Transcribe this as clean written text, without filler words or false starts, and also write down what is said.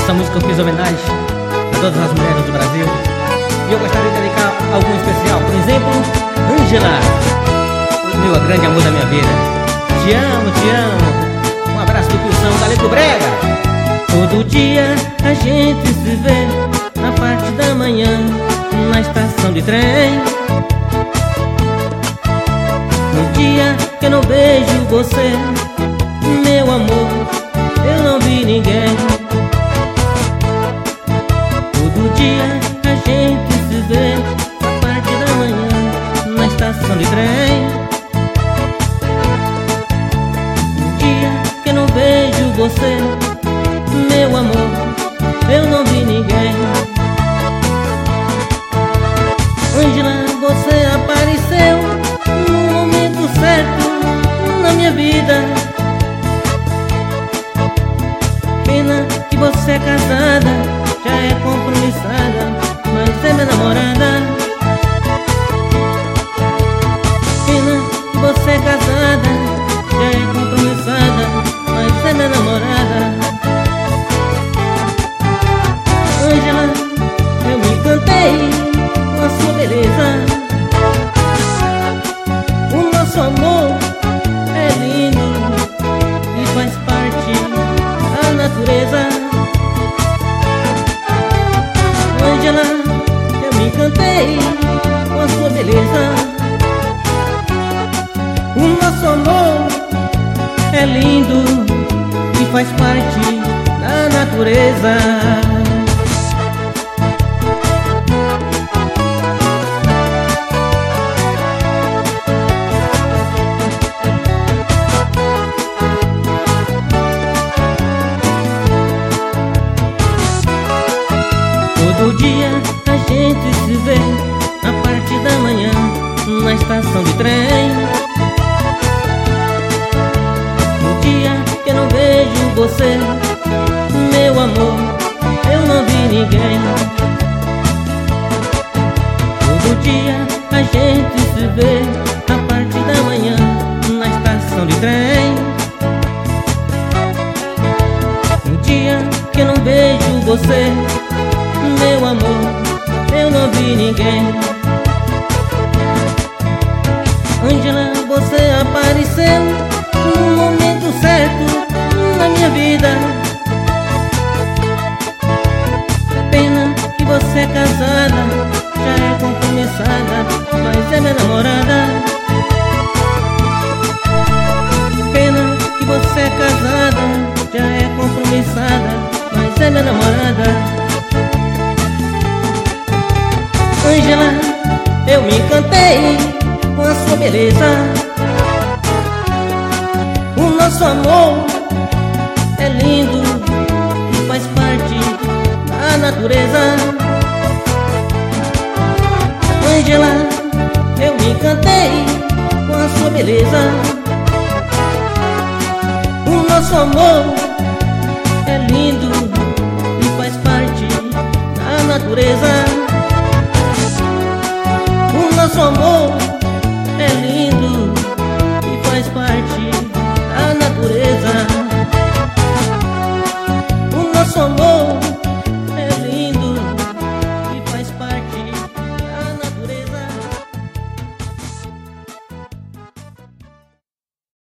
Essa música eu fiz homenagem a todas as mulheres do Brasil. E eu gostaria de dedicar algum especial. Por exemplo, Ângela, meu grande amor da minha vida. Te amo, te amo. Um abraço do Pulsão, Galeto Brega. Todo dia a gente se vê na parte da manhã, na estação de trem. No dia que eu não vejo você, meu amor, eu não vi ninguém. Todo dia a gente se vê na parte da manhã, na estação de trem. No dia que eu não vejo você, meu amor, eu não vi ninguém. Ângela, você apareceu no momento certo na minha vida. Pena que você é casada, já é compromissada, mas é minha namorada. Pena que você é casada, já é compromissada, mas é minha namorada. Ângela, eu me encantei com a sua beleza. O nosso amor é lindo e faz parte da natureza. Ângela, eu me encantei com a sua beleza. O nosso amor é lindo e faz parte da natureza. Todo dia a gente se vê na parte da manhã, na estação de trem. No dia que eu não vejo você, meu amor, eu não vi ninguém. Todo dia a gente se vê na parte da manhã, na estação de trem. No dia que eu não vejo você, meu amor, eu não vi ninguém. Ângela, você apareceu no momento certo na minha vida. Pena que você é casada, já é compromissada, mas é minha namorada. Pena que você é casada, já é compromissada, mas é minha namorada. Ângela, eu me encantei com a sua beleza. O nosso amor é lindo e faz parte da natureza. Ângela, eu me encantei com a sua beleza. O nosso amor é lindo e faz parte da natureza.